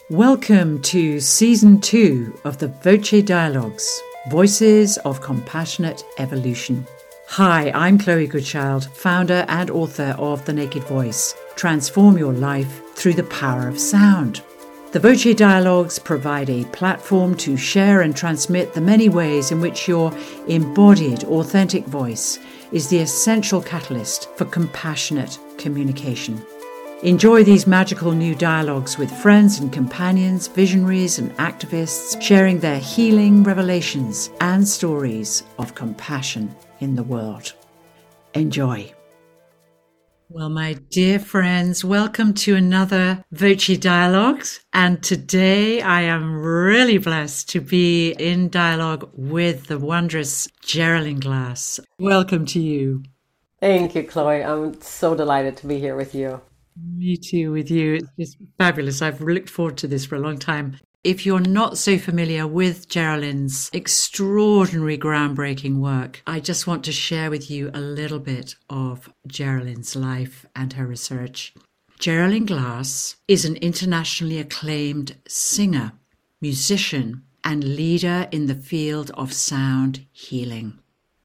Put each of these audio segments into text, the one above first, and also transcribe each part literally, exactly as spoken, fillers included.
Welcome to Season two of the Voce Dialogues, Voices of Compassionate Evolution. Hi, I'm Chloe Goodchild, founder and author of The Naked Voice. Transform your life through the power of sound. The Voce Dialogues provide a platform to share and transmit the many ways in which your embodied, authentic voice is the essential catalyst for compassionate communication. Enjoy these magical new dialogues with friends and companions, visionaries and activists, sharing their healing revelations and stories of compassion in the world. Enjoy. Well, my dear friends, welcome to another Voce Dialogues. And today I am really blessed to be in dialogue with the wondrous Geraldine Glass. Welcome to you. Thank you, Chloe. I'm so delighted to be here with you. Me too, with you. It's just fabulous. I've looked forward to this for a long time. If you're not so familiar with Geraldine's extraordinary, groundbreaking work, I just want to share with you a little bit of Geraldine's life and her research. Geraldine Glass is an internationally acclaimed singer, musician, and leader in the field of sound healing.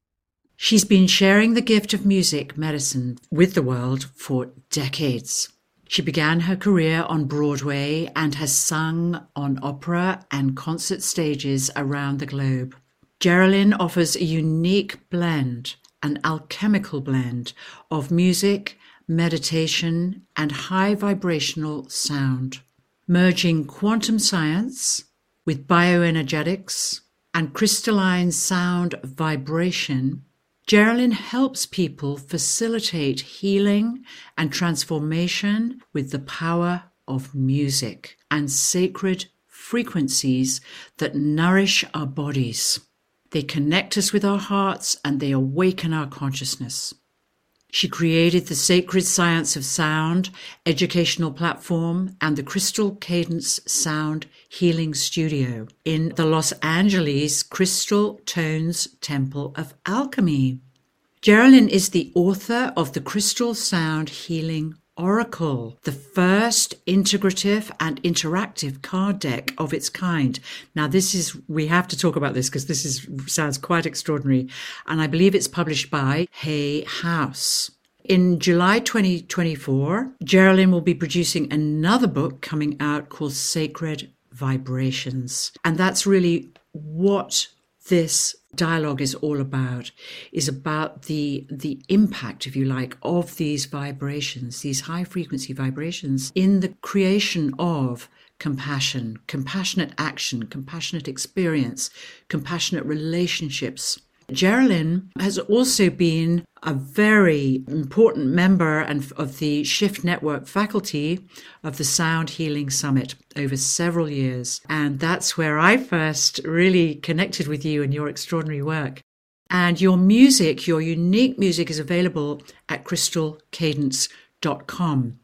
She's been sharing the gift of music medicine with the world for decades. She began her career on Broadway and has sung on opera and concert stages around the globe. Geraldine offers a unique blend, an alchemical blend of music, meditation, and high vibrational sound, merging quantum science with bioenergetics and crystalline sound vibration. Geraldine helps people facilitate healing and transformation with the power of music and sacred frequencies that nourish our bodies. They connect us with our hearts and they awaken our consciousness. She created the Sacred Science of Sound educational platform and the Crystal Cadence Sound Healing Studio in the Los Angeles Crystal Tones Temple of Alchemy. Geraldine is the author of the Crystal Sound Healing Oracle, the first integrative and interactive card deck of its kind. Now, this is, we have to talk about this because this is sounds quite extraordinary. And I believe it's published by Hay House. In July twenty twenty-four, Geraldine will be producing another book coming out called Sacred Vibrations. And that's really what this dialogue is all about, is about the the impact, if you like, of these vibrations, these high frequency vibrations in the creation of compassion, compassionate action, compassionate experience, compassionate relationships. Geraldine has also been a very important member and of the Shift Network faculty of the Sound Healing Summit over several years. And that's where I first really connected with you and your extraordinary work. And your music, your unique music, is available at crystal cadence dot com.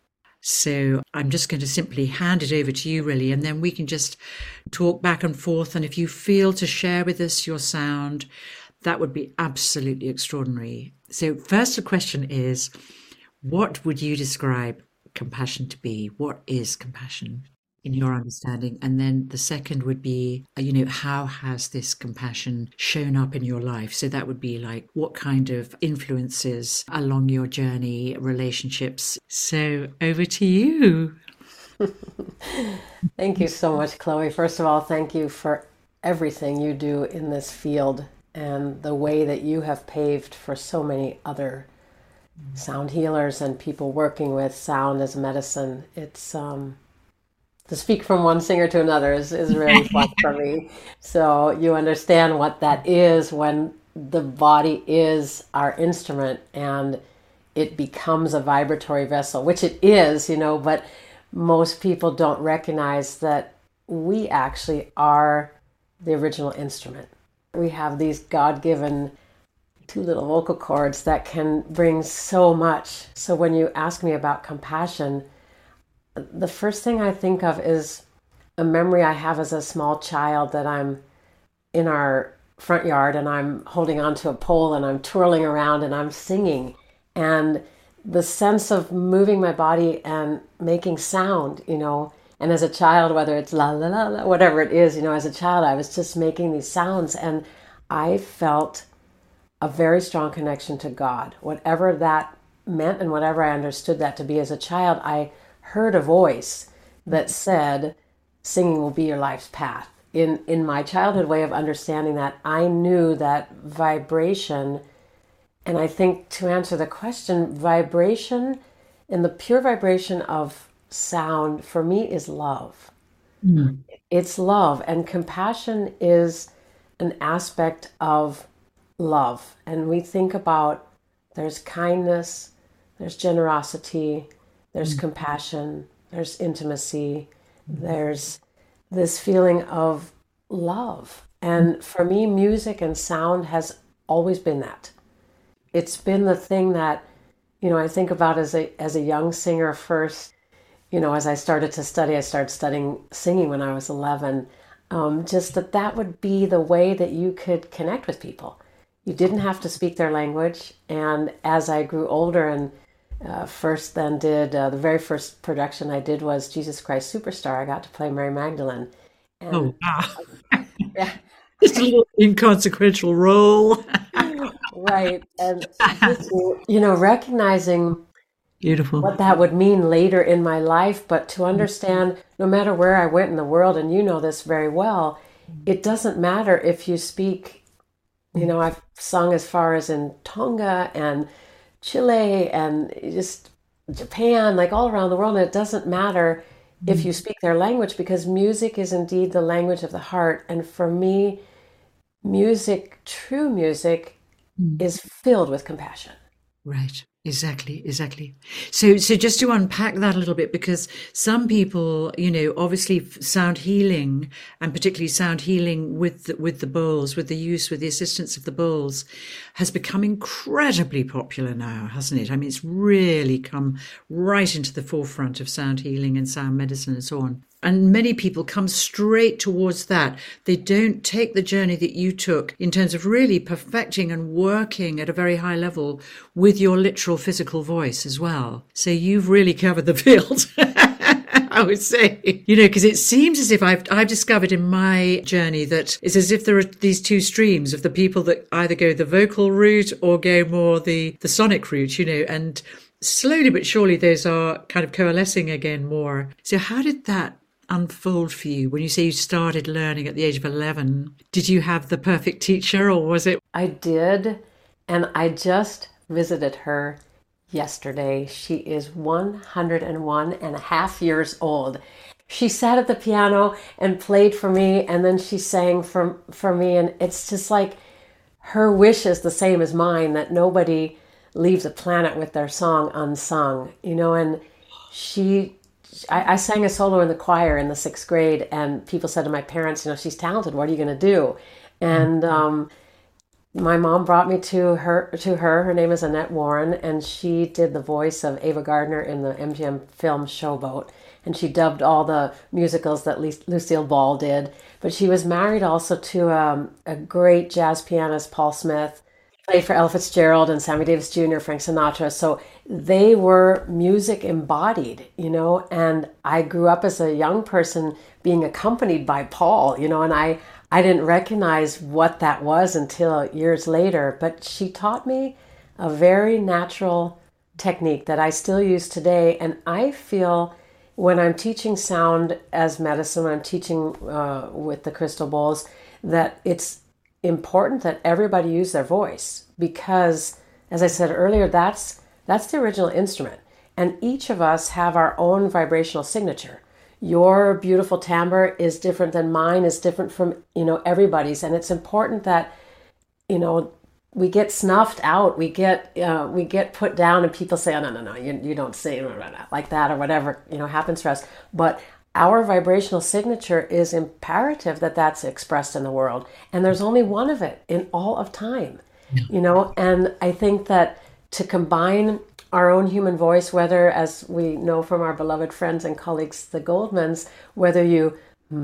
So I'm just going to simply hand it over to you, really, and then we can just talk back and forth. And if you feel to share with us your sound, that would be absolutely extraordinary. So first, the question is, what would you describe compassion to be? What is compassion in your understanding? And then the second would be, you know, how has this compassion shown up in your life? So that would be like, what kind of influences along your journey, relationships? So over to you. Thank you so much, Chloe. First of all, thank you for everything you do in this field and the way that you have paved for so many other sound healers and people working with sound as medicine. It's um, to speak from one singer to another is, is really fun for me. So you understand what that is when the body is our instrument and it becomes a vibratory vessel, which it is, you know, but most people don't recognize that we actually are the original instrument. We have these God-given two little vocal cords that can bring so much. So when you ask me about compassion, the first thing I think of is a memory I have as a small child that I'm in our front yard and I'm holding onto a pole and I'm twirling around and I'm singing. And the sense of moving my body and making sound, you know, And as a child, whether it's la la la la, whatever it is, you know, as a child, I was just making these sounds, and I felt a very strong connection to God. Whatever that meant and whatever I understood that to be as a child, I heard a voice that said, singing will be your life's path. In, in my childhood way of understanding that, I knew that vibration, and I think to answer the question, vibration and the pure vibration of sound for me is love. Mm. It's love, and compassion is an aspect of love. And we think about, there's kindness, there's generosity, there's mm. compassion, there's intimacy, mm. there's this feeling of love. And for me, music and sound has always been that. It's been the thing that, you know, I think about as a as a young singer first. You know, as I started to study, I started studying singing when I was eleven. Um, just that that would be the way that you could connect with people. You didn't have to speak their language. And as I grew older and uh, first then did, uh, the very first production I did was Jesus Christ Superstar. I got to play Mary Magdalene. And, oh, wow. Yeah. Just a little inconsequential role. Right. And, just, you know, recognizing beautiful what that would mean later in my life, but to understand no matter where I went in the world, and you know this very well, it doesn't matter if you speak, you know, I've sung as far as in Tonga and Chile and just Japan, like all around the world, and it doesn't matter if you speak their language, because music is indeed the language of the heart. And for me, music, true music, mm. is filled with compassion. Right. Exactly, exactly. So, so just to unpack that a little bit, because some people, you know, obviously sound healing, and particularly sound healing with the, with the bowls, with the use, with the assistance of the bowls, has become incredibly popular now, hasn't it? I mean, it's really come right into the forefront of sound healing and sound medicine and so on. And many people come straight towards that. They don't take the journey that you took in terms of really perfecting and working at a very high level with your literal physical voice as well. So you've really covered the field, I would say, you know, because it seems as if I've, I've discovered in my journey that it's as if there are these two streams of the people that either go the vocal route or go more the, the sonic route, you know, and slowly but surely those are kind of coalescing again more. So how did that unfold for you when you say you started learning at the age of eleven? Did you have the perfect teacher, or was it? I did, and I just visited her yesterday. She is one hundred one and a half years old. She sat at the piano and played for me, and then she sang for, for me, and it's just like her wish is the same as mine, that nobody leaves the planet with their song unsung, you know. And she I, I sang a solo in the choir in the sixth grade, and people said to my parents, you know, she's talented. What are you going to do? And um, my mom brought me to her. To her, her name is Annette Warren, and she did the voice of Ava Gardner in the M G M film Showboat, and she dubbed all the musicals that Lucille Ball did. But she was married also to um, a great jazz pianist, Paul Smith. Played for Ella Fitzgerald and Sammy Davis Junior, Frank Sinatra. So they were music embodied, you know, and I grew up as a young person being accompanied by Paul, you know, and I, I didn't recognize what that was until years later. But she taught me a very natural technique that I still use today. And I feel when I'm teaching sound as medicine, when I'm teaching uh, with the crystal bowls, that it's important that everybody use their voice, because, as I said earlier, that's that's the original instrument, and each of us have our own vibrational signature. Your beautiful timbre is different than mine, is different from, you know, everybody's, and it's important that, you know, we get snuffed out, we get uh, we get put down, and people say, oh, no, no, no, you you don't say like that, or whatever, you know, happens for us, but our vibrational signature is imperative that that's expressed in the world. And there's only one of it in all of time, yeah. you know, and I think that to combine our own human voice, whether, as we know from our beloved friends and colleagues, the Goldmans, whether you,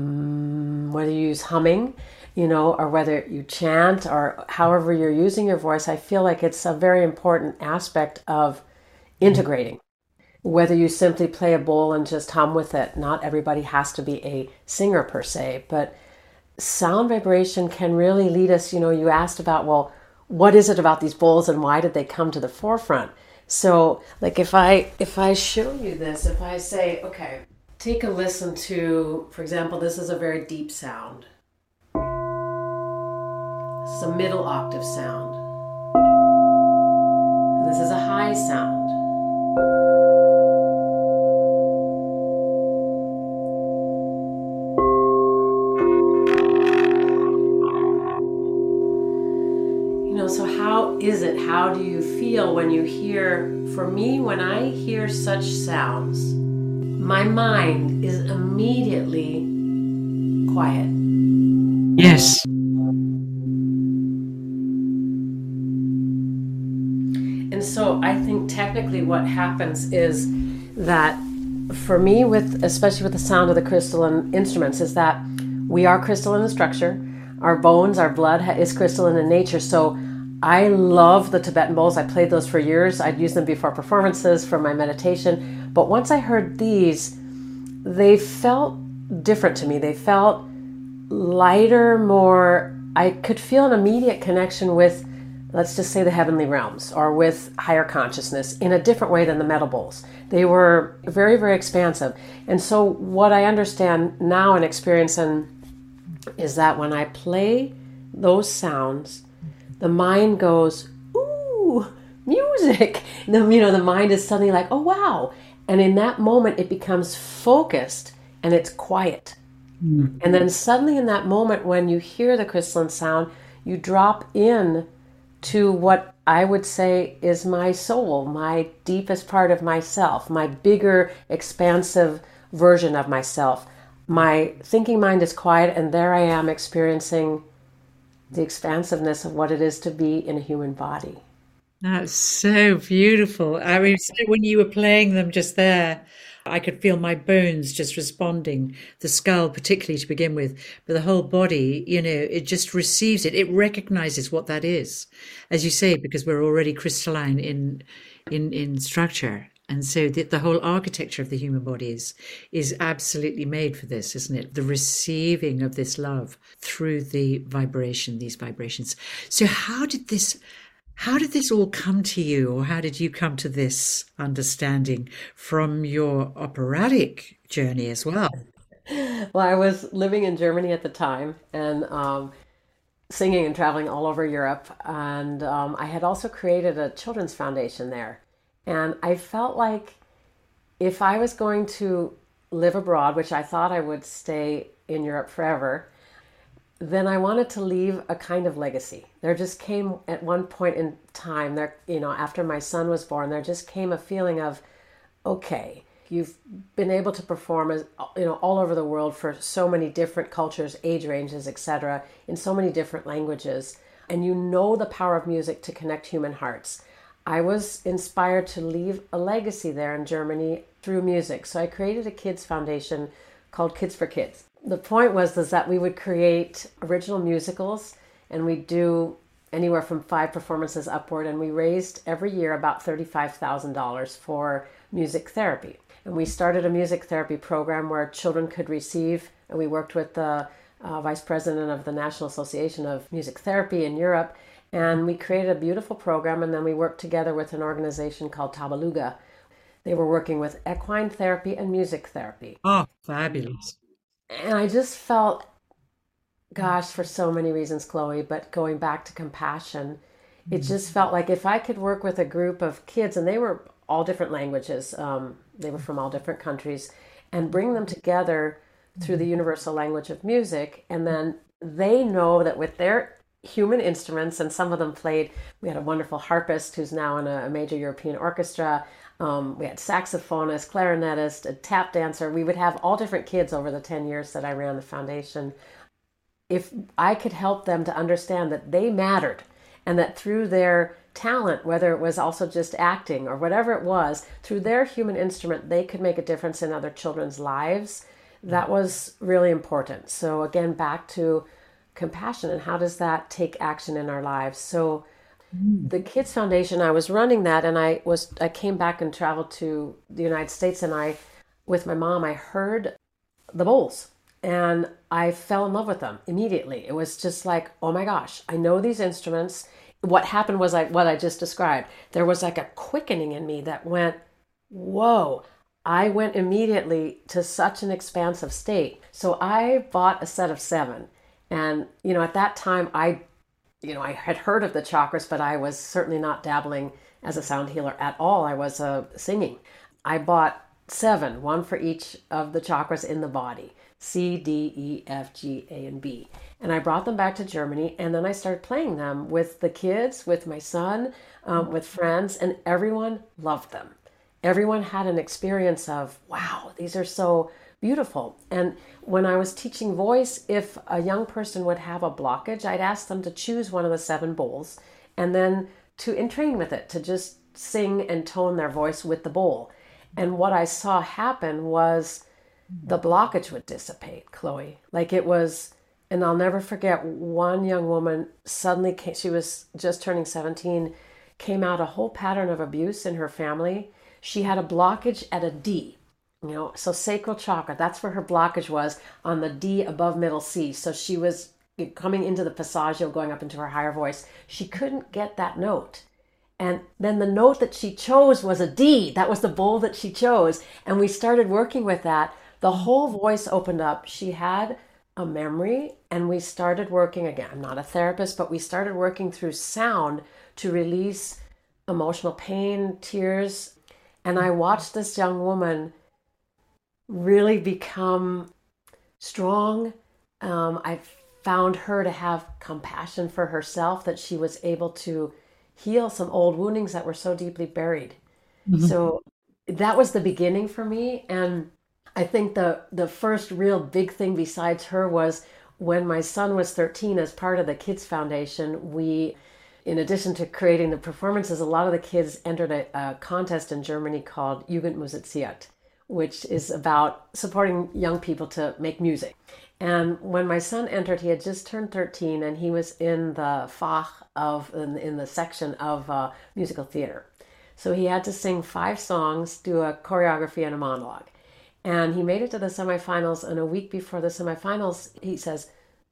mm, whether you use humming, you know, or whether you chant, or however you're using your voice, I feel like it's a very important aspect of integrating. whether you simply play a bowl and just hum with it. Not everybody has to be a singer per se, but sound vibration can really lead us. You know, you asked about, well, what is it about these bowls and why did they come to the forefront? So like if I if I show you this, if I say, okay, take a listen to, for example, this is a very deep sound. This is a middle octave sound. And this is a high sound. You know, so how is it? How do you feel when you hear, for me, when I hear such sounds, my mind is immediately quiet. Yes. And so I think technically what happens is that for me, with especially with the sound of the crystalline instruments, is that we are crystalline in structure. Our bones, our blood is crystalline in nature. So I love the Tibetan bowls. I played those for years. I'd use them before performances for my meditation. But once I heard these, they felt different to me. They felt lighter, more, I could feel an immediate connection with, let's just say, the heavenly realms or with higher consciousness in a different way than the metal bowls. They were very, very expansive. And so what I understand now and experience in, is that when I play those sounds, the mind goes, ooh, music. The, you know, the mind is suddenly like, oh, wow. And in that moment, it becomes focused and it's quiet. Mm. And then suddenly in that moment, when you hear the crystalline sound, you drop in to what I would say is my soul, my deepest part of myself, my bigger, expansive version of myself. My thinking mind is quiet, and there I am experiencing the expansiveness of what it is to be in a human body. That's so beautiful. I mean, so when you were playing them just there, I could feel my bones just responding, the skull particularly to begin with, but the whole body, you know, it just receives it. It recognizes what that is, as you say, because we're already crystalline in in, in structure. And so the, the whole architecture of the human body is, is absolutely made for this, isn't it? The receiving of this love through the vibration, these vibrations. So how did this... How did this all come to you, or how did you come to this understanding from your operatic journey as well? Well, I was living in Germany at the time and um, singing and traveling all over Europe. And um, I had also created a children's foundation there. And I felt like if I was going to live abroad, which I thought I would stay in Europe forever, then I wanted to leave a kind of legacy. There just came at one point in time there, you know, after my son was born, there just came a feeling of, okay, you've been able to perform as, you know, all over the world for so many different cultures, age ranges, et cetera, in so many different languages, and you know the power of music to connect human hearts. I was inspired to leave a legacy there in Germany through music. So I created a kids foundation called Kids for Kids. The point was is that we would create original musicals, and we'd do anywhere from five performances upward, and we raised every year about thirty-five thousand dollars for music therapy. And we started a music therapy program where children could receive, and we worked with the uh, vice president of the National Association of Music Therapy in Europe, and we created a beautiful program, and then we worked together with an organization called Tabaluga. They were working with equine therapy and music therapy. Oh, fabulous. And I just felt, gosh, for so many reasons, Chloe, but going back to compassion, it just felt like if I could work with a group of kids, and they were all different languages, um, they were from all different countries, and bring them together through the universal language of music, and then they know that with their human instruments, and some of them played, we had a wonderful harpist who's now in a, a major European orchestra. Um, we had saxophonist, clarinetist, a tap dancer. We would have all different kids over the ten years that I ran the foundation. If I could help them to understand that they mattered, and that through their talent, whether it was also just acting or whatever it was, through their human instrument, they could make a difference in other children's lives, that was really important. So again, back to compassion and how does that take action in our lives. So Mm. The Kids Foundation, I was running that, and I was I came back and traveled to the United States, and I, with my mom, I heard the bowls, and I fell in love with them immediately. It was just like, oh my gosh, I know these instruments. What happened was like what I just described. There was like a quickening in me that went, whoa. I went immediately to such an expansive state. So I bought a set of seven. And, you know, at that time, I you know, I had heard of the chakras, but I was certainly not dabbling as a sound healer at all. I was uh, singing. I bought seven, one for each of the chakras in the body, C, D, E, F, G, A, and B. And I brought them back to Germany, and then I started playing them with the kids, with my son, um, with friends, and everyone loved them. Everyone had an experience of, wow, these are so beautiful. And when I was teaching voice, if a young person would have a blockage, I'd ask them to choose one of the seven bowls and then to entrain with it, to just sing and tone their voice with the bowl. And what I saw happen was the blockage would dissipate, Chloe. Like it was, and I'll never forget one young woman suddenly came, she was just turning seventeen, came out a whole pattern of abuse in her family. She had a blockage at a D. You know, so sacral chakra, that's where her blockage was on the D above middle C. So she was coming into the passaggio, going up into her higher voice. She couldn't get that note. And then the note that she chose was a D. That was the bowl that she chose. And we started working with that. The whole voice opened up. She had a memory, and we started working again. I'm not a therapist, but we started working through sound to release emotional pain, tears. And I watched this young woman really become strong. Um, I found her to have compassion for herself, that she was able to heal some old woundings that were so deeply buried. Mhm. So that was the beginning for me. And I think the, the first real big thing besides her was when my son was thirteen, as part of the Kids Foundation, we, in addition to creating the performances, a lot of the kids entered a, a contest in Germany called Jugendmusiziert, which is about supporting young people to make music. And when my son entered, he had just turned thirteen, and he was in the Fach of, in, in the section of uh, musical theater. So he had to sing five songs, do a choreography and a monologue. And he made it to the semifinals, and a week before the semifinals, he says,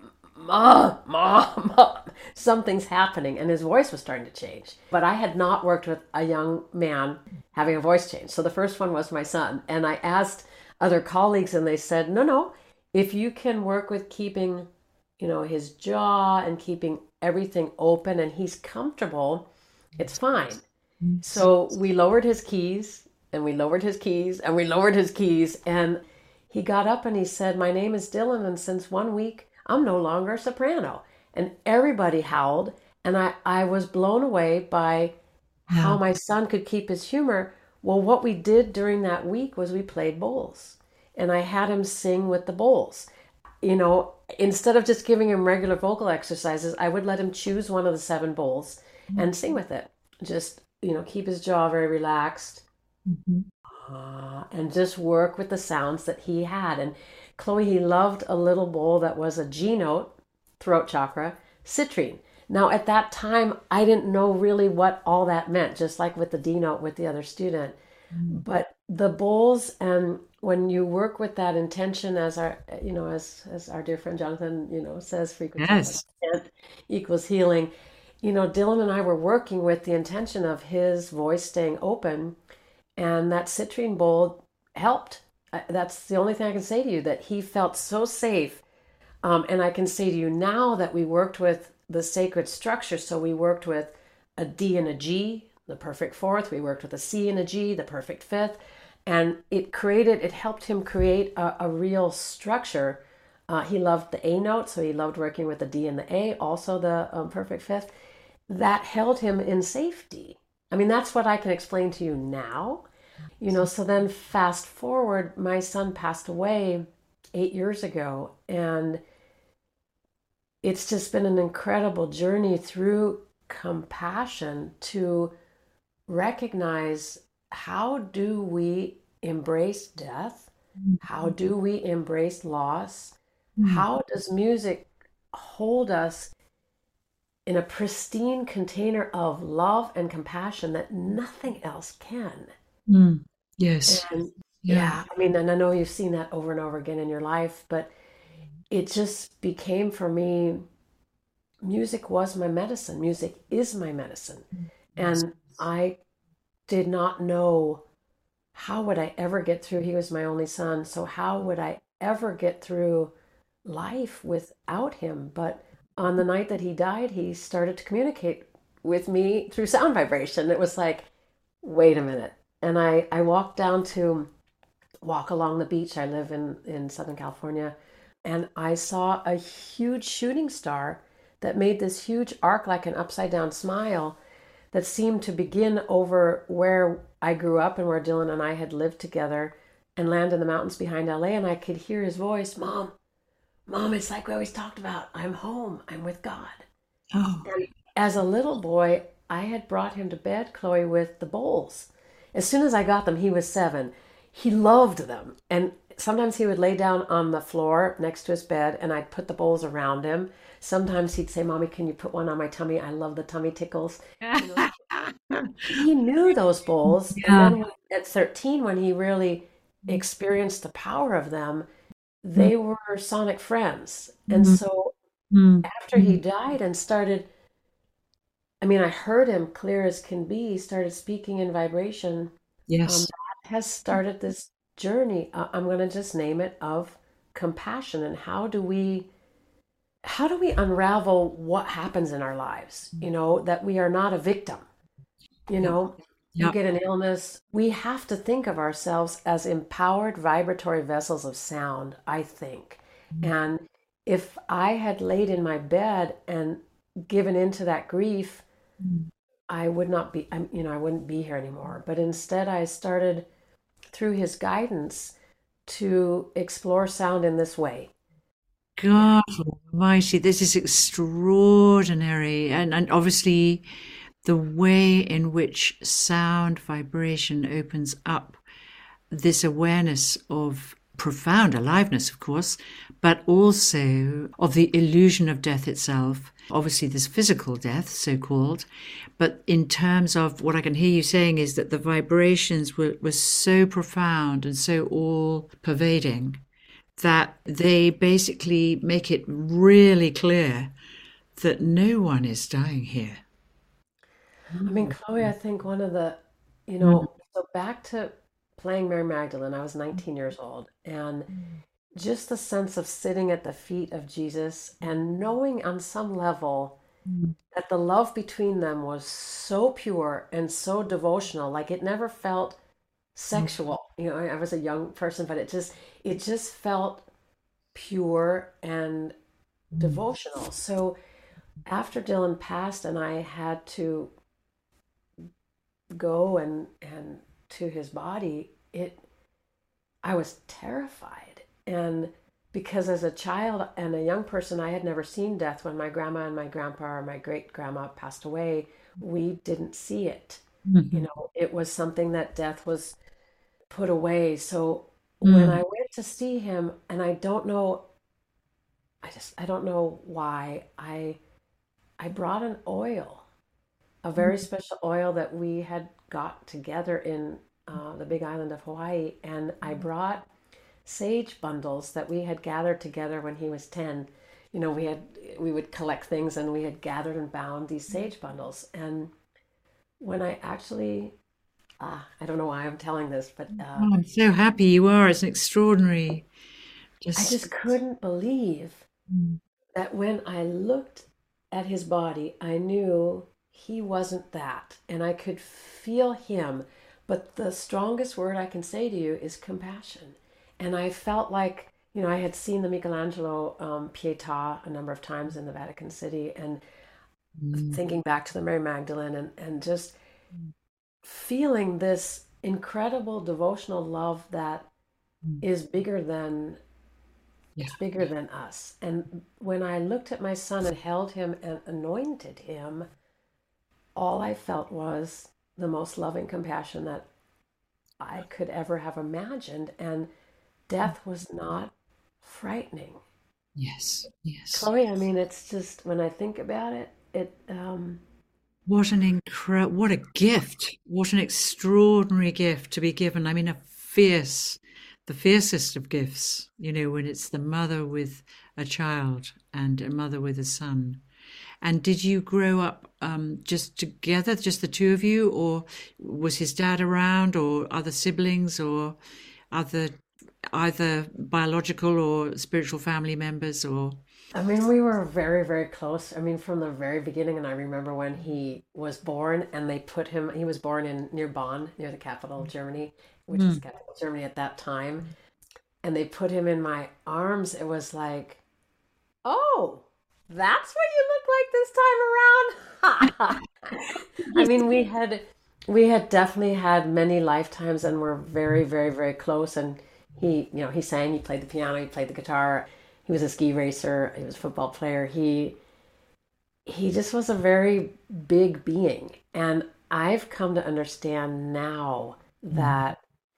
Mom, Mom, Mom, something's happening. And his voice was starting to change. But I had not worked with a young man having a voice change. So the first one was my son. And I asked other colleagues, and they said, no, no, if you can work with keeping, you know, his jaw and keeping everything open and he's comfortable, it's fine. So we lowered his keys, and we lowered his keys, and we lowered his keys. And he got up and he said, my name is Dylan, and since one week, I'm no longer a soprano. And everybody howled. And I, I was blown away by how Yeah. my son could keep his humor. Well, what we did during that week was we played bowls. And I had him sing with the bowls. You know, instead of just giving him regular vocal exercises, I would let him choose one of the seven bowls and sing with it. Just, you know, keep his jaw very relaxed. Mhm. Uh, and just work with the sounds that he had. And Chloe, he loved a little bowl that was a G note, throat chakra, citrine. Now, at that time, I didn't know really what all that meant, just like with the D note with the other student. But the bowls, and when you work with that intention, as our, you know, as as our dear friend Jonathan, you know, says, frequency Yes. equals healing. You know, Dylan and I were working with the intention of his voice staying open, and that citrine bowl helped. Uh, That's the only thing I can say to you, that he felt so safe. Um, and I can say to you now that we worked with the sacred structure. So we worked with a D and a G, the perfect fourth. We worked with a C and a G, the perfect fifth. And it created, it helped him create a, a real structure. Uh, he loved the A note, so he loved working with the D and the A, also the um, perfect fifth. That held him in safety. I mean, that's what I can explain to you now. You know, so then fast forward, my son passed away eight years ago, and it's just been an incredible journey through compassion to recognize, how do we embrace death? How do we embrace loss? Mm. How does music hold us in a pristine container of love and compassion that nothing else can. Mm. Yes. And Yeah. yeah, I mean, and I know you've seen that over and over again in your life, but it just became for me, music was my medicine. Music is my medicine. Yes. And I did not know how would I ever get through. He was my only son. So how would I ever get through life without him? But on the night that he died, he started to communicate with me through sound vibration. It was like, wait a minute. And I, I walked down to walk along the beach. I live in, in Southern California. And I saw a huge shooting star that made this huge arc like an upside down smile that seemed to begin over where I grew up and where Dylan and I had lived together and land in the mountains behind L A. And I could hear his voice, Mom, Mom, it's like we always talked about. I'm home. I'm with God. Oh, And as a little boy, I had brought him to bed, Chloe, with the bowls. As soon as I got them, he was seven. He loved them. And sometimes he would lay down on the floor next to his bed and I'd put the bowls around him. Sometimes he'd say, Mommy, can you put one on my tummy? I love the tummy tickles. You know, he knew those bowls. And yeah. then when, at thirteen, when he really experienced the power of them, they were sonic friends. And Mm, so mm, after he mm. died and started, I mean, I heard him clear as can be, started speaking in vibration. Um, Yes. that has started this journey. Uh, I'm going to just name it, of compassion. And how do we how do we unravel what happens in our lives? You know, that we are not a victim. You Yep. know, you Yep. get an illness. We have to think of ourselves as empowered vibratory vessels of sound, I think. And if I had laid in my bed and given into that grief, Mm. I would not be, I'm, you know, I wouldn't be here anymore. But instead, I started through his guidance to explore sound in this way. Yeah. God Almighty, this is extraordinary. And, and obviously, the way in which sound vibration opens up this awareness of profound aliveness, of course, but also of the illusion of death itself. Obviously, there's physical death, so called, but in terms of what I can hear you saying is that the vibrations were, were so profound and so all pervading that they basically make it really clear that no one is dying here. I mean, Mm. Chloe, I think one of the, you Mm. know, so back to playing Mary Magdalene, I was nineteen years old. And just the sense of sitting at the feet of Jesus and knowing on some level Mm. that the love between them was so pure and so devotional, like it never felt sexual. You know, I was a young person, but it just, it just felt pure and Mm. devotional. So after Dylan passed and I had to go and and to his body, it I was terrified. And because as a child and a young person, I had never seen death. When my grandma and my grandpa or my great grandma passed away, we didn't see it. You Mhm. know, it was something that death was put away. So when I Mm. went to see him, and I don't know, I just I don't know why, I I brought an oil, a very special oil that we had got together in uh, the big island of Hawaii. And I brought sage bundles that we had gathered together when he was ten. You know, we had, we would collect things and we had gathered and bound these sage bundles. And when I actually, ah, I don't know why I'm telling this, but uh, Oh, I'm so happy you are. It's an extraordinary, I just. just couldn't believe Mm. that when I looked at his body, I knew he wasn't that. And I could feel him. But the strongest word I can say to you is compassion. And I felt like, you know, I had seen the Michelangelo um, Pietà a number of times in the Vatican City, and Mm. thinking back to the Mary Magdalene, and, and just feeling this incredible devotional love that Mm. is bigger than Yeah. it's bigger than us. And when I looked at my son and held him and anointed him, all I felt was the most loving compassion that I could ever have imagined. And death was not frightening. Yes. Yes. Chloe, I mean, it's just, when I think about it, it um, What an incre what a gift. What an extraordinary gift to be given. I mean, a fierce, the fiercest of gifts, you know, when it's the mother with a child and a mother with a son. And did you grow up um, just together, just the two of you, or was his dad around, or other siblings, or other either biological or spiritual family members, or? I mean, we were very, very close. I mean, from the very beginning, and I remember when he was born, and they put him. He was born in near Bonn, near the capital of Germany, which was Mm. the capital of Germany at that time. And they put him in my arms. It was like, oh, that's what you look like this time around. I mean, we had we had definitely had many lifetimes, and we're very, very, very close. And he, you know, he sang, he played the piano, he played the guitar. He was a ski racer. He was a football player. He he just was a very big being. And I've come to understand now that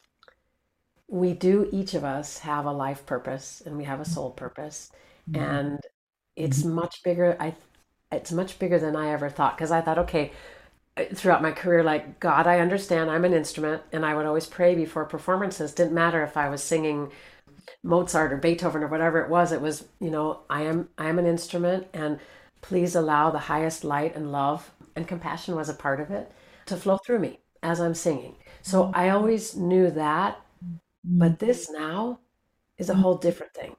we do, each of us have a life purpose and we have a soul purpose. And it's much bigger. I it's much bigger than I ever thought, because I thought, okay, throughout my career, like, God, I understand I'm an instrument, and I would always pray before performances. Didn't matter if I was singing Mozart or Beethoven or whatever it was. It was, you know, I am I am an instrument, and please allow the highest light and love and compassion was a part of it to flow through me as I'm singing. So I always knew that, but this now is a whole different thing.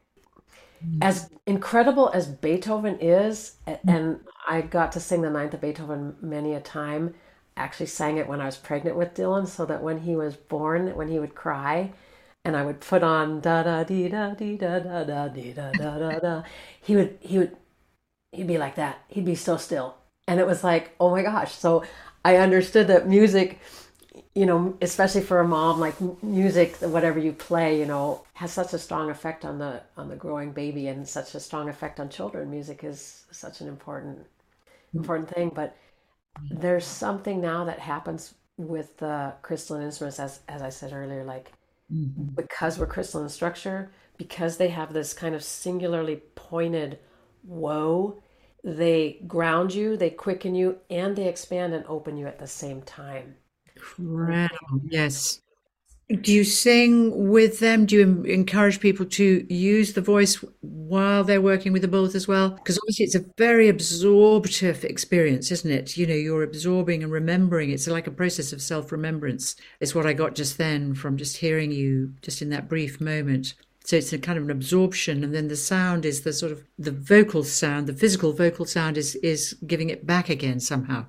As incredible as Beethoven is, and I got to sing the Ninth of Beethoven many a time. Actually sang it when I was pregnant with Dylan, so that when he was born, when he would cry, and I would put on da da dee da dee da da da dee da da da da, he would he would he'd be like that. He'd be so still, and it was like, oh my gosh. So I understood that music, you know, especially for a mom, like m- music, whatever you play, you know, has such a strong effect on the on the growing baby, and such a strong effect on children. Music is such an important important thing. But there's something now that happens with the crystalline instruments, as as I said earlier, like, Mhm. because we're crystalline structure, because they have this kind of singularly pointed whoa, they ground you, they quicken you, and they expand and open you at the same time. And Incredible. Yes. Do you sing with them? Do you en- encourage people to use the voice while they're working with the both as well? Because obviously it's a very absorptive experience, isn't it? You know, you're absorbing and remembering. It's like a process of self-remembrance. Is what I got just then from just hearing you just in that brief moment. So it's a kind of an absorption, and then the sound is the sort of the vocal sound, the physical vocal sound is is giving it back again somehow.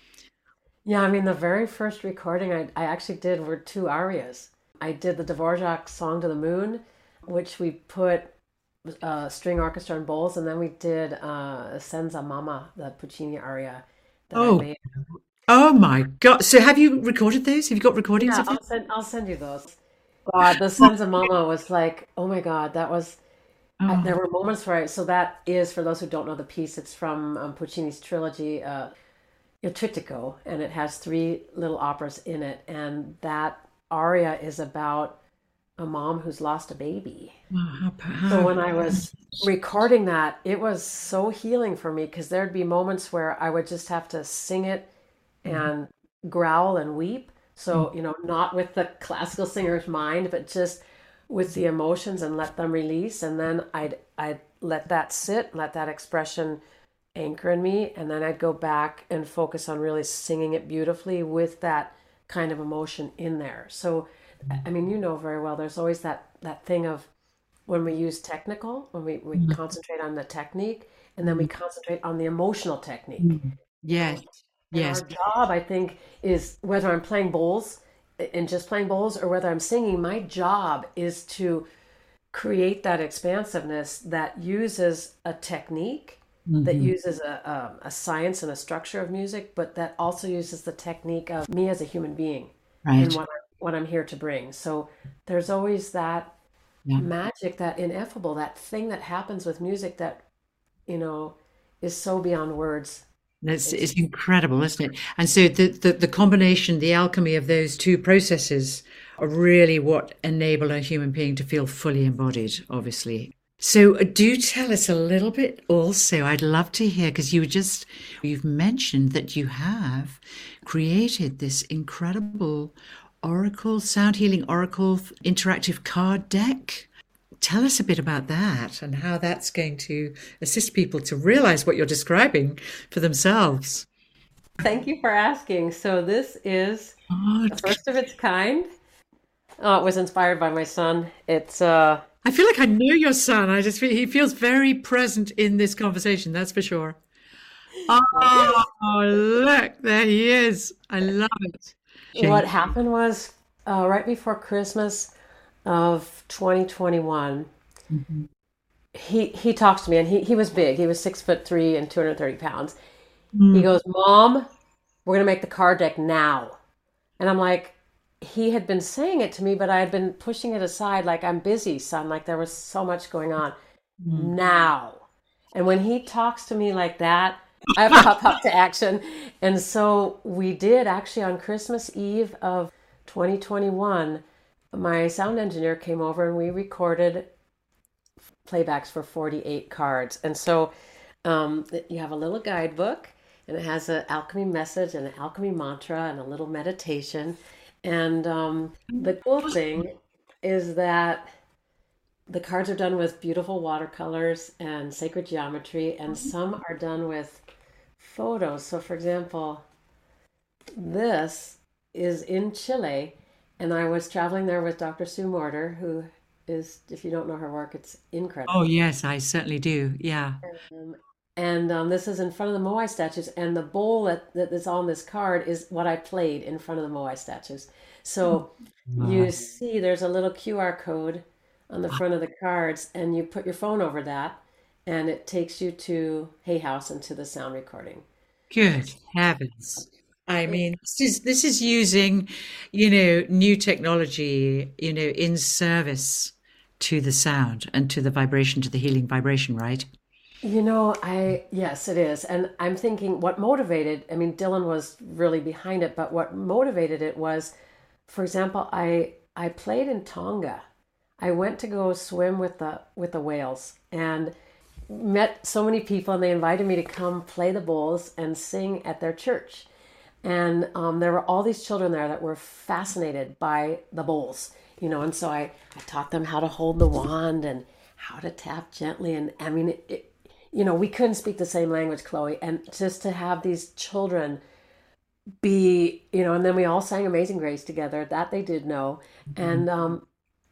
yeah, I mean, the very first recording I, I actually did were two arias. I did the Dvorak Song to the Moon, which we put uh, string orchestra and bowls, and then we did uh, Senza Mama, the Puccini aria that I Oh, made. oh my God. So have you recorded those? Have you got recordings Yeah, of them? I'll send I'll send you those. God, the Senza Mama was like, oh my God, that was. I, there Oh, were moments where I, so that is, for those who don't know the piece, it's from um, Puccini's trilogy, uh, Il Trittico, and it has three little operas in it. And that aria is about a mom who's lost a baby. wow, how, So how, when I was recording that, it was so healing for me, because there'd be moments where I would just have to sing it and growl and weep. So, you know, not with the classical singer's mind, but just with the emotions, and let them release. And then I'd I'd let that sit, let that expression anchor in me, and then I'd go back and focus on really singing it beautifully with that kind of emotion in there. So, I mean, you know very well, there's always that that thing of, when we use technical, when we, we concentrate on the technique, and then we concentrate on the emotional technique. You yes, know, and our yes. job, I think, is, whether I'm playing bowls and just playing bowls, or whether I'm singing, my job is to create that expansiveness that uses a technique, that Hmm. uses a, um, a science and a structure of music, but that also uses the technique of me as a human being, and Right. what I, what I'm here to bring. So there's always that Yeah. magic, that ineffable, that thing that happens with music that, you know, is so beyond words. It's It's it's incredible, isn't it? And so the, the, the combination, the alchemy of those two processes are really what enable a human being to feel fully embodied, obviously. So uh, do tell us a little bit also. I'd love to hear because you just you've mentioned that you have created this incredible Oracle sound healing Oracle interactive card deck. Tell us a bit about that and how that's going to assist people to realize what you're describing for themselves. Thank you for asking. So this is Oh, the first of its kind. Uh, it was inspired by my son. It's uh, I feel like I know your son. I just feel he feels very present in this conversation, that's for sure. Oh, look, there he is. I love it. what happened was uh, right before Christmas of twenty twenty-one. Mhm. He he talks to me, and he he was big. He was six foot three and two hundred thirty pounds. He Mm. goes, "Mom, we're gonna make the card deck now." And I'm like, he had been saying it to me, but I had been pushing it aside, like, I'm busy, son. Like there was so much going on. Mm. Now. And when he talks to me like that, I pop up to action. And so we did actually on Christmas Eve of twenty twenty-one. My sound engineer came over and we recorded playbacks for forty-eight cards. And so um, you have a little guidebook and it has an alchemy message and an alchemy mantra and a little meditation. And um, the cool thing is that the cards are done with beautiful watercolors and sacred geometry, and some are done with photos. So, for example, this is in Chile, and I was traveling there with Doctor Sue Morter, who is, if you don't know her work, it's Oh, incredible. yes, I certainly do. Yeah. Um, and um, this is in front of the Moai statues, and the bowl that, that is on this card is what I played in front of the Moai statues. So you Wow. see there's a little Q R code on the front of the cards, and you put your phone over that, and it takes you to Hay House and to the sound recording. Good heavens. I It, mean, this is this is using, you know, new technology, you know, in service to the sound and to the vibration, to the healing vibration, right? you know, I, yes, it is. And I'm thinking what motivated, I mean, Dylan was really behind it, but what motivated it was, for example, I I played in Tonga. I went to go swim with the with the whales and met so many people, and they invited me to come play the bowls and sing at their church. And um, there were all these children there that were fascinated by the bowls, you know. And so I, I taught them how to hold the wand and how to tap gently. And I mean, it, it, you know, we couldn't speak the same language, Chloe. And just to have these children be, you know, and then we all sang Amazing Grace together. That they did know. Mhm. And um,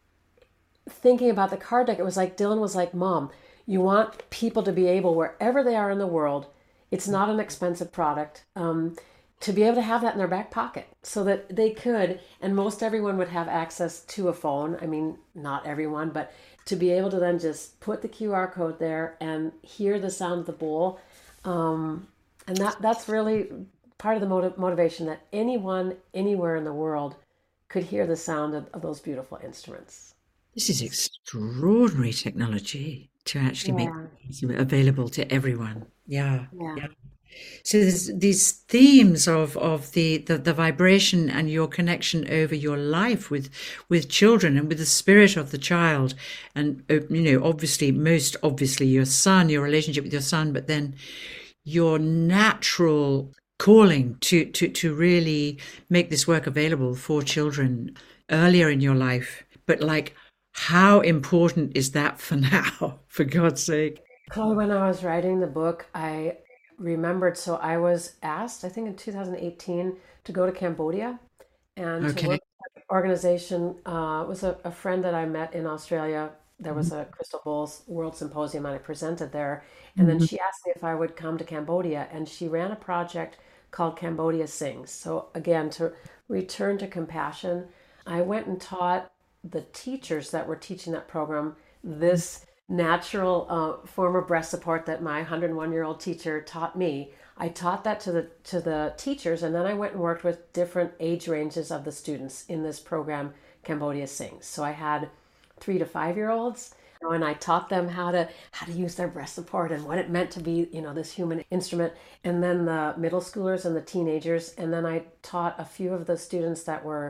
thinking about the card deck, it was like Dylan was like, Mom, you want people to be able, wherever they are in the world, it's not an expensive product, um, to be able to have that in their back pocket so that they could, and most everyone would have access to a phone. I mean, not everyone, but to be able to then just put the Q R code there and hear the sound of the bowl. Um, and that that's really part of the motiv- motivation that anyone, anywhere in the world could hear the sound of, of those beautiful instruments. This is extraordinary technology to actually make Yeah, it available to everyone. Yeah. yeah. Yeah. So there's these themes of of the, the the vibration and your connection over your life with with children and with the spirit of the child, and uh, you know, obviously, most obviously, your son, your relationship with your son, but then your natural calling to to to really make this work available for children earlier in your life. But like, how important is that for now? For God's sake. Chloe, when I was writing the book, I remembered, so I was asked, I think in two thousand eighteen, to go to Cambodia and to Okay. work with an organization. Uh, it was a, a friend that I met in Australia. There was a Crystal Bowls World Symposium and I presented there. And then Mhm. she asked me if I would come to Cambodia, and she ran a project called Cambodia Sings. So again, to return to compassion, I went and taught the teachers that were teaching that program this natural uh, form of breast support that my one hundred one year old teacher taught me. I taught that to the to the teachers, and then I went and worked with different age ranges of the students in this program, Cambodia Sings. So I had three to five year olds, and I taught them how to how to use their breast support and what it meant to be, you know, this human instrument. And then the middle schoolers and the teenagers, and then I taught a few of the students that were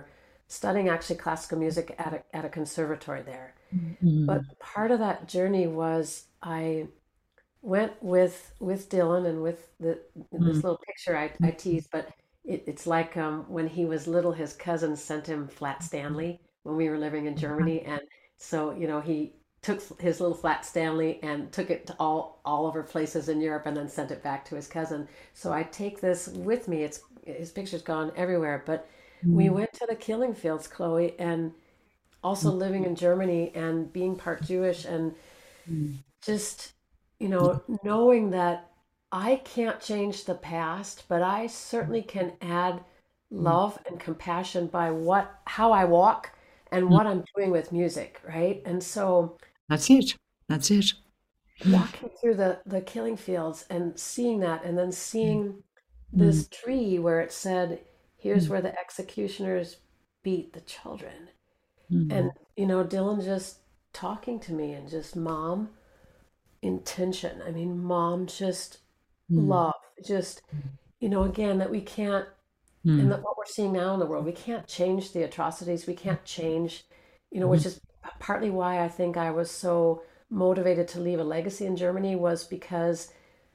studying actually classical music at a, at a conservatory there. Mm. But part of that journey was I went with with Dylan and with the Mm. this little picture I, I teased, but it, it's like um, when he was little, his cousin sent him Flat Stanley when we were living in Germany, and so you know he took his little Flat Stanley and took it to all all over places in Europe, and then sent it back to his cousin. So I take this with me. It's his picture's gone everywhere, but we Mm. went to the Killing Fields, Chloe, and also living in Germany and being part Jewish and Mm. just, you know, knowing that I can't change the past, but I certainly can add Mm. love and compassion by what how I walk and Mm. what I'm doing with music, right? And so That's it. That's it. walking through the the killing fields and seeing that and then seeing Mm. this tree where it said, here's Mm. where the executioners beat the children. And Mm. you know, Dylan just talking to me and just mom intention. I mean, mom just Mm. love, just, you know, again, that we can't, and Mm. that what we're seeing now in the world, we can't change the atrocities. We can't change, you know, Mm. which is partly why I think I was so motivated to leave a legacy in Germany, was because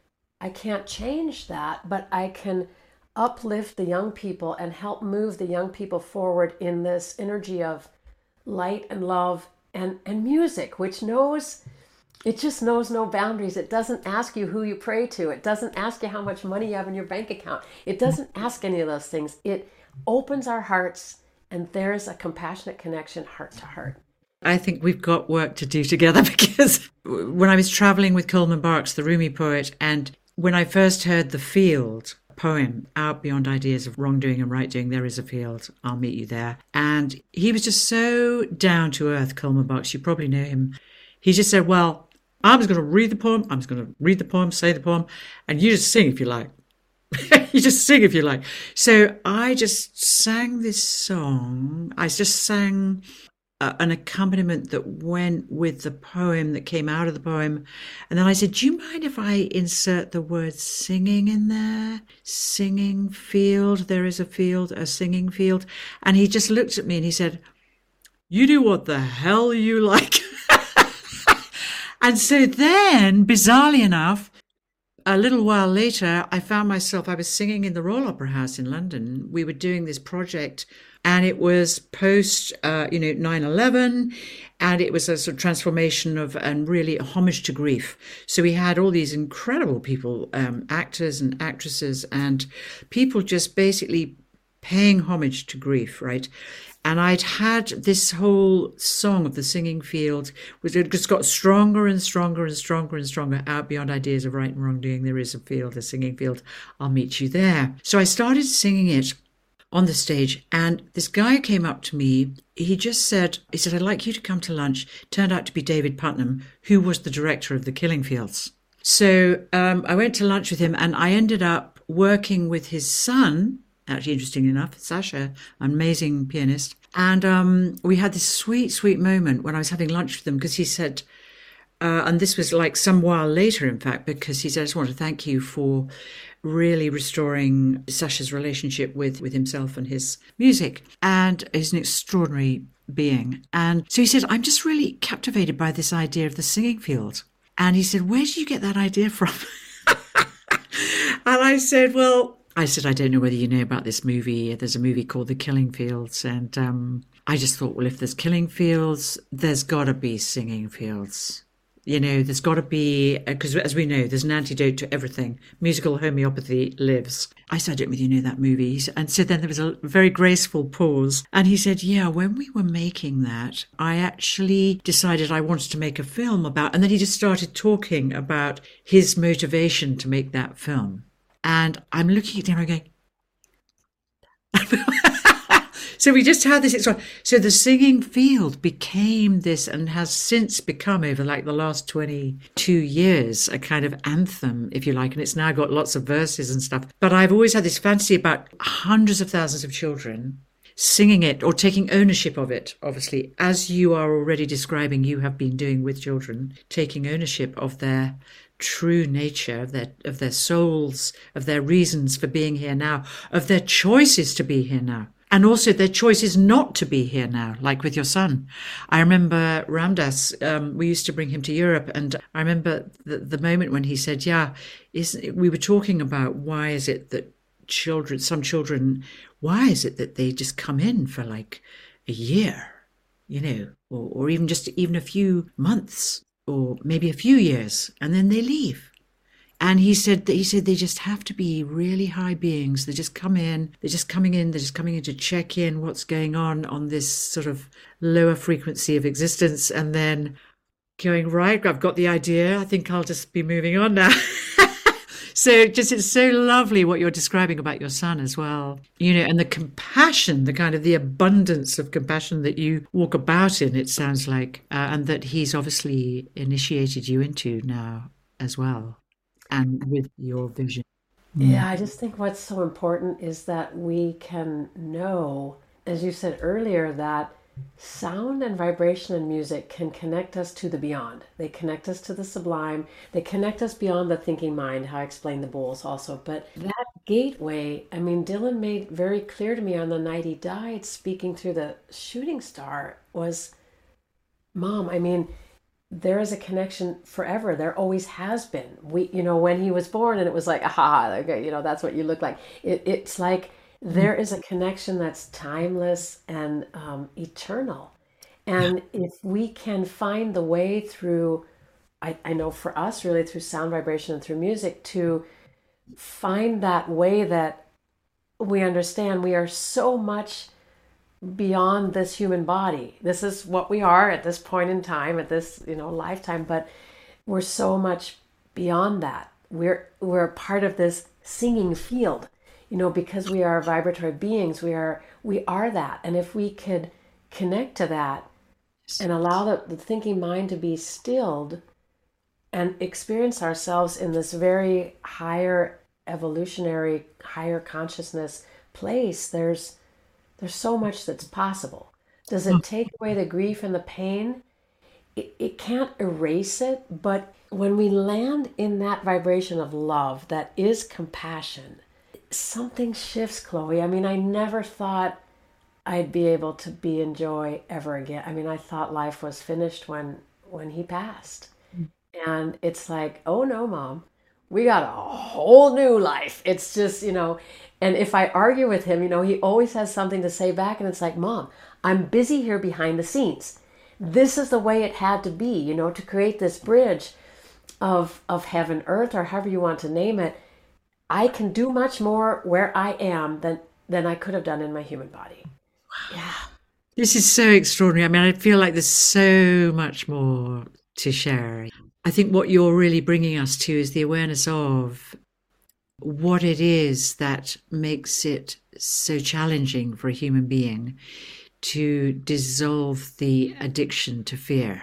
I can't change that, but I can uplift the young people and help move the young people forward in this energy of light and love and and music, which knows, it just knows no boundaries. It doesn't ask you who you pray to. It doesn't ask you how much money you have in your bank account. It doesn't ask any of those things. It opens our hearts, and there's a compassionate connection, heart to heart. I think we've got work to do together because when I was traveling with Coleman Barks, the Rumi poet, and when I first heard The Field poem, Out Beyond Ideas of Wrongdoing and Right Doing, There Is a Field, I'll Meet You There. And he was just so down to earth, Coleman Barks. You probably know him. He just said, well, I'm just going to read the poem. I'm just going to read the poem, say the poem, and you just sing if you like. You just sing if you like. So I just sang this song. I just sang uh, an accompaniment that went with the poem, that came out of the poem. And then I said, do you mind if I insert the word singing in there? Singing field. There is a field, a singing field. And he just looked at me and he said, you do what the hell you like. And so then, bizarrely enough, a little while later, I found myself, I was singing in the Royal Opera House in London. We were doing this project, and it was post, uh, you know, nine eleven, and it was a sort of transformation of, and really a homage to grief. So we had all these incredible people, um, actors and actresses, and people just basically paying homage to grief, right? And I'd had this whole song of the singing field, which it just got stronger and stronger and stronger and stronger. Out beyond ideas of right and wrongdoing, there is a field, a singing field. I'll meet you there. So I started singing it on the stage, and this guy came up to me. He just said, he said, I'd like you to come to lunch. Turned out to be David Putnam, who was the director of the Killing Fields. So um, I went to lunch with him, and I ended up working with his son, actually, interestingly enough, Sasha, an amazing pianist. And um, we had this sweet, sweet moment when I was having lunch with him, because he said, uh, and this was like some while later, in fact, because he said, I just want to thank you for really restoring Sasha's relationship with, with himself and his music. And he's an extraordinary being. And so he said, I'm just really captivated by this idea of the singing field. And he said, where did you get that idea from? And I said, well, I said, I don't know whether you know about this movie. There's a movie called The Killing Fields. And um, I just thought, well, if there's killing fields, there's got to be singing fields. You know, there's got to be, because as we know, there's an antidote to everything. Musical homeopathy lives. I said, I don't know whether you know that movie. And so then there was a very graceful pause. And he said, yeah, when we were making that, I actually decided I wanted to make a film about, and then he just started talking about his motivation to make that film. And I'm looking at him and going, so we just had this. So the singing field became this, and has since become, over like the last twenty-two years, a kind of anthem, if you like. And it's now got lots of verses and stuff. But I've always had this fantasy about hundreds of thousands of children singing it or taking ownership of it, obviously, as you are already describing, you have been doing with children, taking ownership of their true nature, of their of their souls, of their reasons for being here now, of their choices to be here now. And also their choice is not to be here now, like with your son. I remember Ramdas, um, we used to bring him to Europe, and I remember the, the moment when he said, yeah, is, we were talking about why is it that children, some children, why is it that they just come in for like a year, you know, or, or even just even a few months, or maybe a few years, and then they leave. And he said that he said they just have to be really high beings. They just come in, they're just coming in, they're just coming in to check in what's going on on this sort of lower frequency of existence, and then going, right, I've got the idea. I think I'll just be moving on now. So just, it's so lovely what you're describing about your son as well, you know, and the compassion, the kind of the abundance of compassion that you walk about in, it sounds like, uh, and that he's obviously initiated you into now as well, and with your vision. Mm. Yeah, I just think what's so important is that we can know, as you said earlier, that sound and vibration and music can connect us to the beyond. They connect us to the sublime. They connect us beyond the thinking mind, how I explained the bowls also. But that gateway, I mean, Dylan made very clear to me on the night he died, speaking through the shooting star, was, Mom, I mean, there is a connection forever. There always has been. We, you know, when he was born and it was like, aha, okay, you know, that's what you look like. It, it's like, there is a connection that's timeless and um, eternal. And if we can find the way through, I, I know for us, really through sound vibration and through music, to find that way that we understand we are so much beyond this human body. This is what we are at this point in time, at this, you know, lifetime, but we're so much beyond that. We're, we're a part of this singing field. You know, because we are vibratory beings, we are we are that. And if we could connect to that and allow the, the thinking mind to be stilled and experience ourselves in this very higher evolutionary, higher consciousness place, there's there's so much that's possible. Does it take away the grief and the pain? It, it can't erase it, but when we land in that vibration of love that is compassion, something shifts, Chloe. I mean, I never thought I'd be able to be in joy ever again. I mean, I thought life was finished when when he passed. And it's like, oh no, Mom, we got a whole new life. It's just, you know, and if I argue with him, you know, he always has something to say back. And it's like, Mom, I'm busy here behind the scenes. This is the way it had to be, you know, to create this bridge of of heaven, earth, or however you want to name it. I can do much more where I am than, than I could have done in my human body. Wow. Yeah. This is so extraordinary. I mean, I feel like there's so much more to share. I think what you're really bringing us to is the awareness of what it is that makes it so challenging for a human being to dissolve the addiction to fear.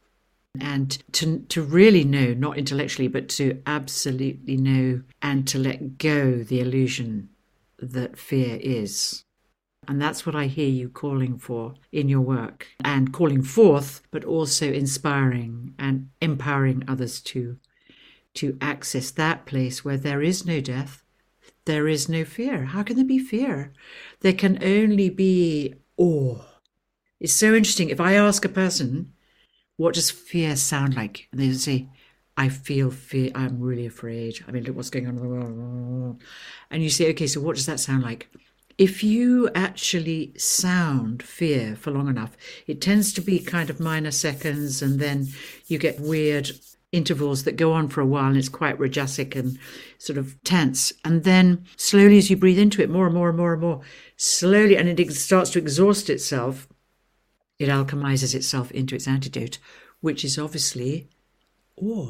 And to to really know, not intellectually, but to absolutely know and to let go the illusion that fear is. And that's what I hear you calling for in your work, and calling forth, but also inspiring and empowering others to, to access that place where there is no death, there is no fear. How can there be fear? There can only be awe. It's so interesting. If I ask a person, what does fear sound like? And they say, I feel fear. I'm really afraid. I mean, look what's going on in the world. And you say, okay, so what does that sound like? If you actually sound fear for long enough, it tends to be kind of minor seconds, and then you get weird intervals that go on for a while, and it's quite rajasic and sort of tense. And then slowly, as you breathe into it, more and more and more and more, slowly, and it starts to exhaust itself, it alchemizes itself into its antidote, which is obviously awe.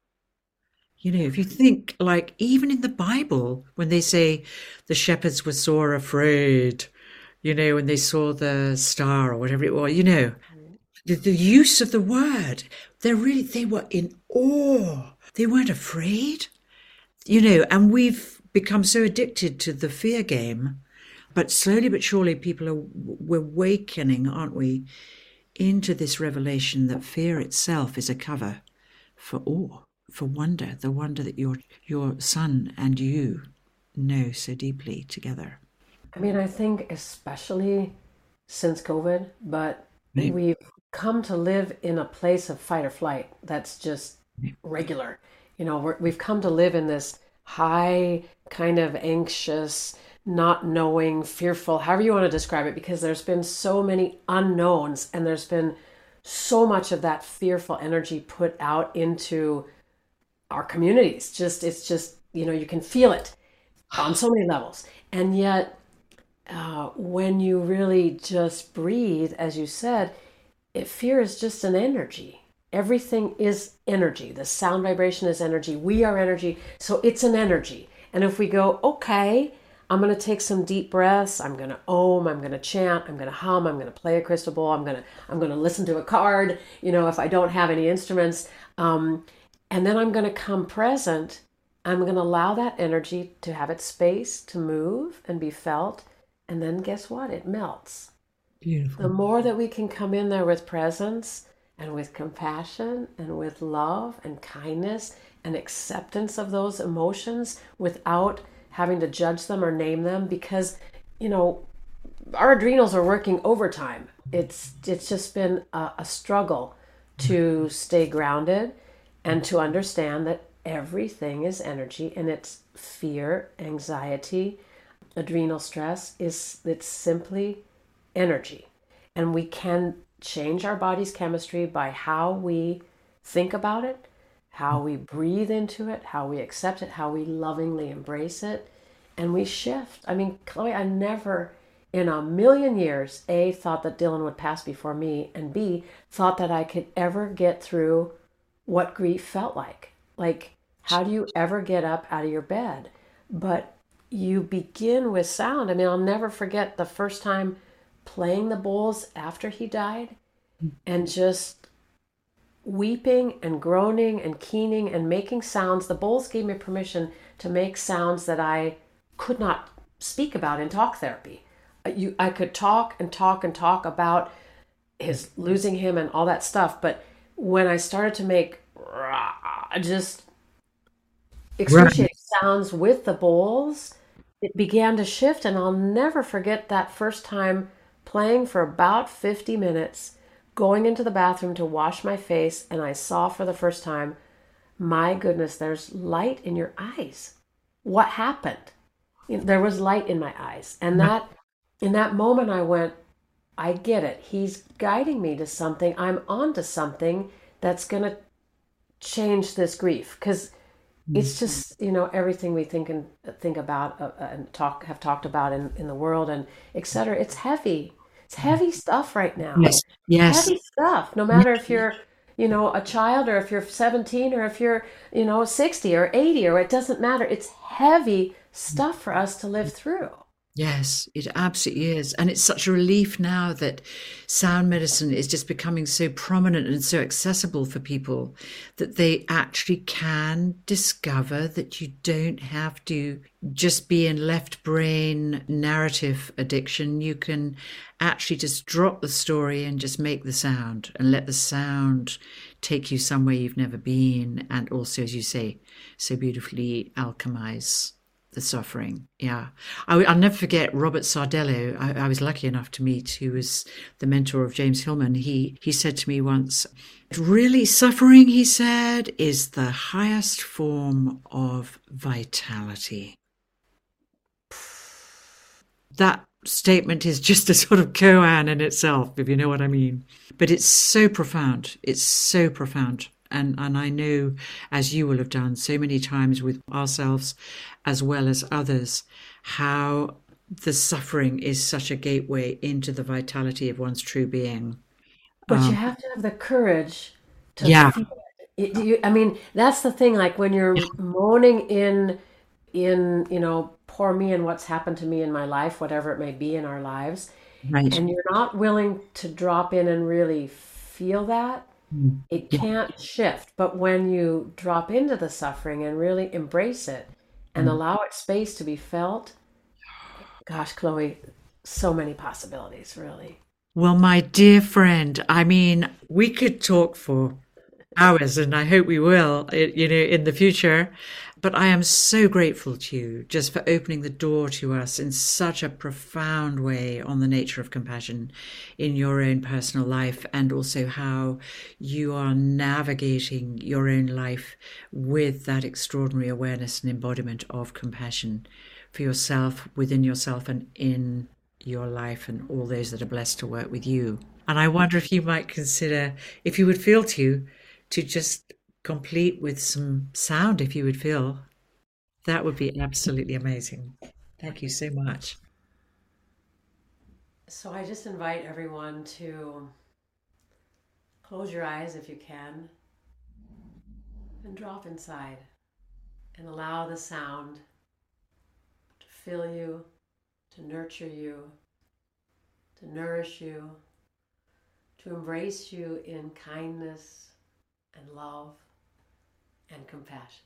You know, if you think, like, even in the Bible, when they say the shepherds were sore afraid, you know, when they saw the star or whatever it was, you know, the, the use of the word, they're really, they were in awe. They weren't afraid, you know, and we've become so addicted to the fear game. But slowly but surely, people are we're awakening, aren't we, into this revelation that fear itself is a cover for awe, for wonder, the wonder that your your son and you know so deeply together. I mean, I think especially since COVID, but Right. we've come to live in a place of fight or flight that's just regular. You know, we're, we've come to live in this high, kind of anxious, not knowing, fearful, however you want to describe it, because there's been so many unknowns and there's been so much of that fearful energy put out into our communities. Just, it's just, you know, you can feel it on so many levels. And yet, uh, when you really just breathe, as you said, it, fear is just an energy. Everything is energy. The sound vibration is energy. We are energy. So it's an energy. And if we go, okay, I'm going to take some deep breaths. I'm going to om. I'm going to chant. I'm going to hum. I'm going to play a crystal ball. I'm going to I'm going to listen to a card. You know, if I don't have any instruments, um, and then I'm going to come present. I'm going to allow that energy to have its space to move and be felt. And then guess what? It melts. The Beautiful. more that we can come in there with presence and with compassion and with love and kindness and acceptance of those emotions without having to judge them or name them, because, you know, our adrenals are working overtime. It's it's just been a, a struggle to stay grounded and to understand that everything is energy, and it's fear, anxiety, adrenal stress is it's simply energy. And we can change our body's chemistry by how we think about it, how we breathe into it, how we accept it, how we lovingly embrace it, and we shift. I mean, Chloe, I never in a million years, A, thought that Dylan would pass before me, and B, thought that I could ever get through what grief felt like. Like, how do you ever get up out of your bed? But you begin with sound. I mean, I'll never forget the first time playing the bowls after he died and just weeping and groaning and keening and making sounds. The bowls gave me permission to make sounds that I could not speak about in talk therapy. You, I could talk and talk and talk about his losing him and all that stuff, but when I started to make just Right. excruciating sounds with the bowls, it began to shift. And I'll never forget that first time playing for about fifty minutes, going into the bathroom to wash my face, and I saw for the first time, my goodness, there's light in your eyes. What happened? You know, there was light in my eyes. And that in that moment I went, I get it. He's guiding me to something. I'm onto something that's going to change this grief, because it's just, you know, everything we think and think about uh, and talk have talked about in, in the world and et cetera. It's heavy. It's heavy stuff right now. Yes. Yes. Heavy stuff. No matter if you're, you know, a child, or if you're seventeen, or if you're, you know, sixty or eighty, or it doesn't matter. It's heavy stuff for us to live through. Yes, it absolutely is. And it's such a relief now that sound medicine is just becoming so prominent and so accessible for people that they actually can discover that you don't have to just be in left brain narrative addiction. You can actually just drop the story and just make the sound and let the sound take you somewhere you've never been. And also, as you say, so beautifully alchemize the suffering. Yeah. I, will never forget Robert Sardello. I, I was lucky enough to meet, who was the mentor of James Hillman. He, he said to me once, really, suffering, he said, is the highest form of vitality. That statement is just a sort of koan in itself, if you know what I mean. But it's so profound. It's so profound. And, and I know, as you will have done so many times with ourselves as well as others, how the suffering is such a gateway into the vitality of one's true being. But you Um, have to have the courage to yeah, feel it. It- you- I mean, that's the thing. Like when you're moaning in, in, you know, poor me and what's happened to me in my life, whatever it may be in our lives, right. and you're not willing to drop in and really feel that, Mm. it Yeah. can't shift. But when you drop into the suffering and really embrace it and Mm. allow it space to be felt, gosh, Chloe, so many possibilities, really. Well, my dear friend, I mean, we could talk for hours, and I hope we will, i- you know, in the future. But I am so grateful to you just for opening the door to us in such a profound way on the nature of compassion in your own personal life, and also how you are navigating your own life with that extraordinary awareness and embodiment of compassion for yourself, within yourself, and in your life, and all those that are blessed to work with you. And I wonder if you might consider, if you would feel to, to just complete with some sound, if you would feel. That would be absolutely amazing. Thank you so much. So I just invite everyone to close your eyes if you can and drop inside and allow the sound to fill you, to nurture you, to nourish you, to embrace you in kindness and love and compassion.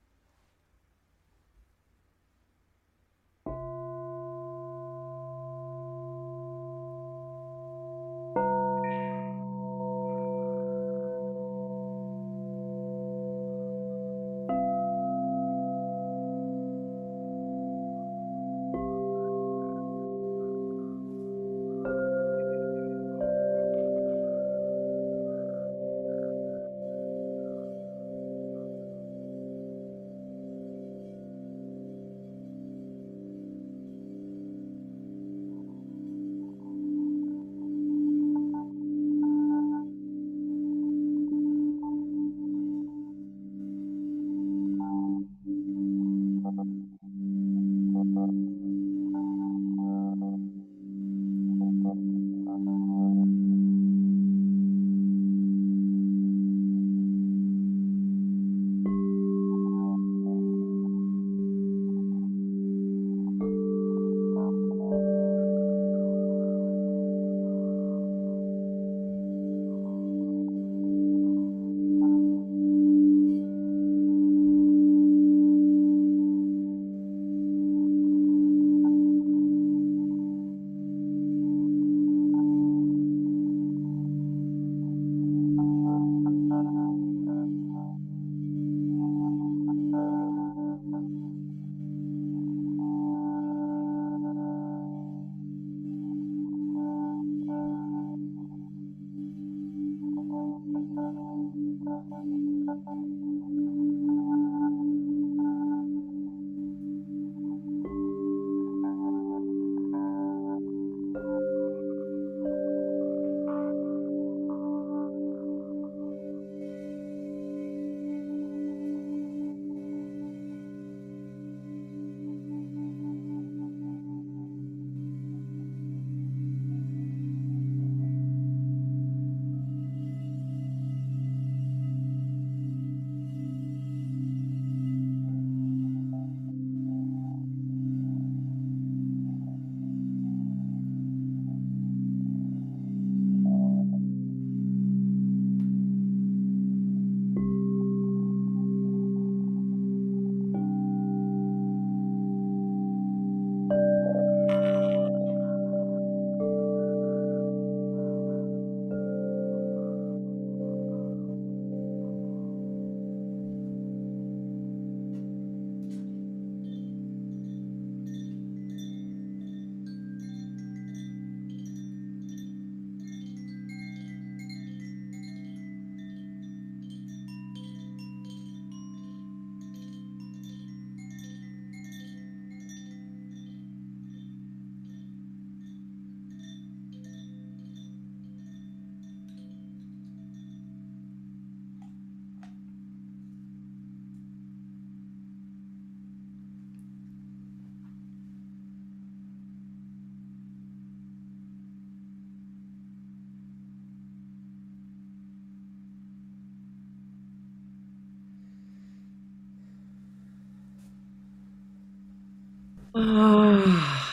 Oh,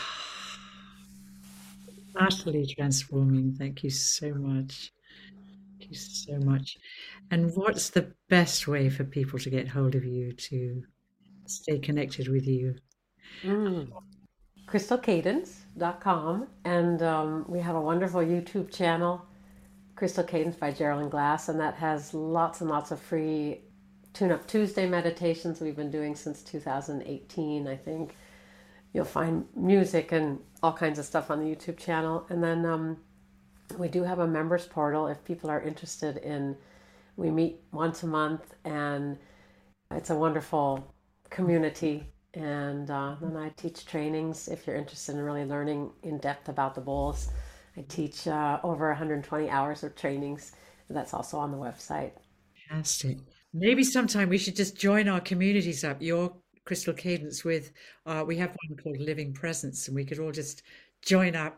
utterly transforming. Thank you so much. Thank you so much. And what's the best way for people to get hold of you, to stay connected with you? Mm. crystal cadence dot com, and um, we have a wonderful YouTube channel, Crystal Cadence by Geraldine Glass, and that has lots and lots of free Tune Up Tuesday meditations we've been doing since two thousand eighteen, I think. You'll find music and all kinds of stuff on the YouTube channel. And then um, we do have a members portal if people are interested in. We meet once a month, and it's a wonderful community. And uh, then I teach trainings if you're interested in really learning in depth about the bowls. I teach uh, over one hundred twenty hours of trainings. That's also on the website. Fantastic. Maybe sometime we should just join our communities up, your Crystal Cadence with, uh, we have one called Living Presence, and we could all just join up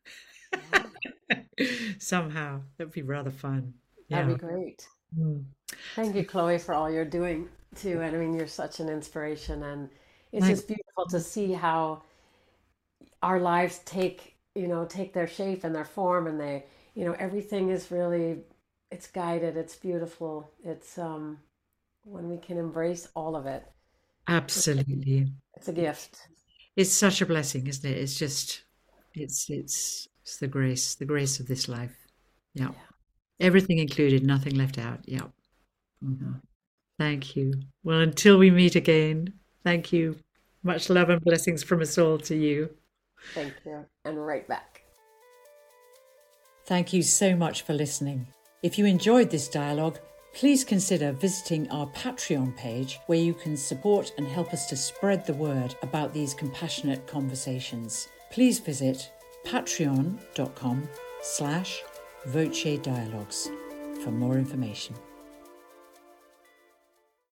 somehow. That'd be rather fun. That'd Yeah. be great. Mm. Thank you, Chloe, for all you're doing too. And I mean, you're such an inspiration, and it's Thank just beautiful to see how our lives take, you know, take their shape and their form, and they, you know, everything is really, it's guided, it's beautiful. It's um when we can embrace all of it, Absolutely. it's a gift. It's such a blessing, isn't it? It's just, it's, it's, it's the grace, the grace of this life. Yeah. Yeah. Everything included, nothing left out. Yeah. Mhm. Thank you. Well, until we meet again, thank you. Much love and blessings from us all to you. Thank you. And right back. Thank you so much for listening. If you enjoyed this dialogue, please consider visiting our Patreon page, where you can support and help us to spread the word about these compassionate conversations. Please visit patreon.com slash Voce Dialogues for more information.